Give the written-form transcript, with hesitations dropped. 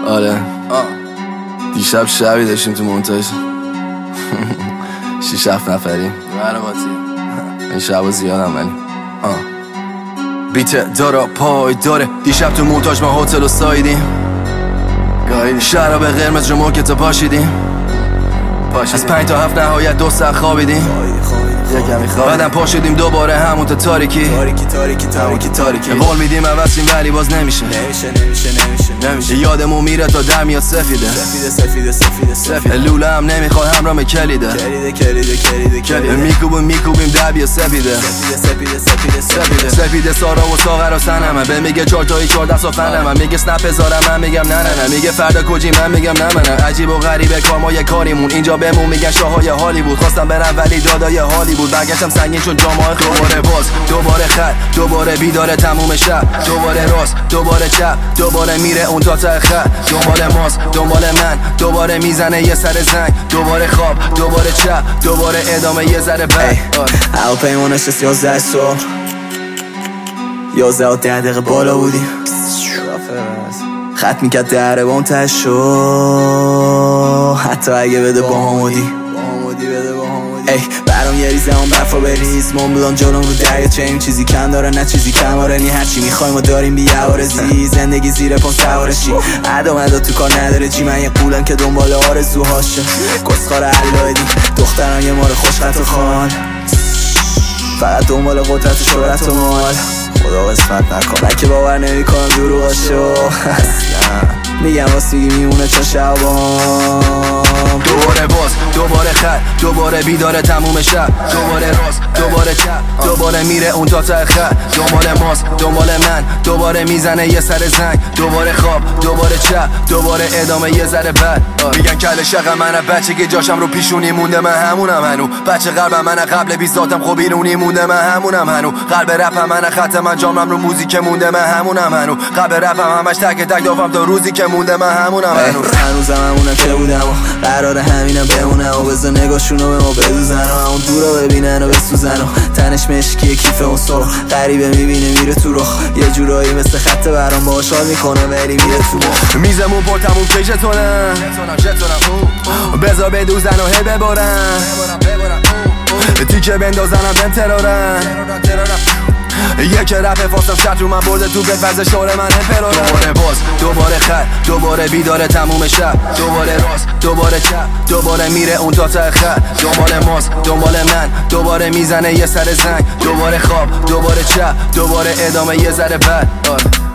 آره دیشب شبی داشتیم تو مونتاژ 6-7 نفری این شبا زیادم ولی بیت دارا پای داره. دیشب تو مونتاژ ما هتل و سایدیم، شراب قرمز رو موکت پاشیدیم. از 5 تا 7 نهایت 2 ساعت خوابیدیم. بعدم پاشیدیم دوباره همون تا تاریکی. قول میدیم عوضیم ولی باز نمیشه. یادمون میره تا در میاد سفیده. لوله هم نمیخواد همراه کلیده. میکوبیم در بیا سفیده. سفیده سارا و ساغر و سنمه. به میگه 4 تایی 4 دست و فنمه. میگه سنپ بذارم من میگم نه. میگه فردا کجی من میگم نه. عجیب و غریبه کار ما یه کاریمون. اینجا بهمون میگن شاهای هالیوود. خواستم برم ولی دادای حالی بود. برگشتم سنگین شد جامعه. دوباره باز دوباره خط دوباره بیداره تموم شب. دوباره راست دوباره چپ دوباره میره اون تا ته خط. دنبال ماست دنبال من دوباره میزنه یه سر زنگ. دوباره خواب دوباره چپ دوباره ادامه یه ذره بعد. هواپیما نشست 11 صبح 11 و 10 دقیقه بالا بودیم. خط میکرد دره با اون تشو. حتی اگه بده با همودی برام یه ریزه هم برفا بریز. مونبلان جلوم رو دریا چه چیزی کم داره نه چیزی کم آره نی. هرچی میخوایم و داریم بی‌عوارضی. زندگی زیر پام سوارشی. عدا تو کار نداره جی. من یه قولم که دنبال آرزوهاشه. گسخار علایدی دخترم یه مار خوش خط و خال. فقط دنبال قدرت و شهرت و مال. خدا قسمت نکن که باور نمیکنم دروغاشو. میگم واسگی میمونه تا شبام. دوباره باز دوباره خط دوباره بیداره تموم شب. دوباره راست دوباره چپ دوباره میره اون تا ته خط. دنبال ماست دنبال من دوباره میزنه یه سر زنگ. دوباره خواب دوباره چپ دوباره ادامه یه ذره بعد. میگن کل شقم منم بچه که جاشم رو پیشونی مونده. من همونم هنو بچه قلبم منم قبل 20 ذاتم خب بیرونی مونده. من همونم هنو قلب رپم منم خط من جامم رو موزیک مونده. من همونم هنو قلب رپم همش تک تک دافم تا روزی که مونده. من همونم هنو هنوزم همونم که بودم و قراره همینم بمونه. و بذار نگاهشونو به ما بدوزن و اون دور رو ببینن و بسوزن. و تنش مشکیه کیف اون سرخ غریبه میبینه میره تو رخ. یه جورایی مثل خط برام باهاش حال میکنه ولی میره تو مخ. میزمون پر تموم که جتونم بذار بدوزن و هی ببارن. تیکه بندازنم بهم ترارن. یک رفه فاستم شرط رو من برده تو بفرز شعر من امپرارم. دوباره باز دوباره خط دوباره بیداره تموم شب. دوباره راست دوباره چپ دوباره میره اون تا ته خط. دنبال ماست دنبال من دوباره میزنه یه سر زنگ. دوباره خواب دوباره چپ دوباره ادامه یه ذره بعد.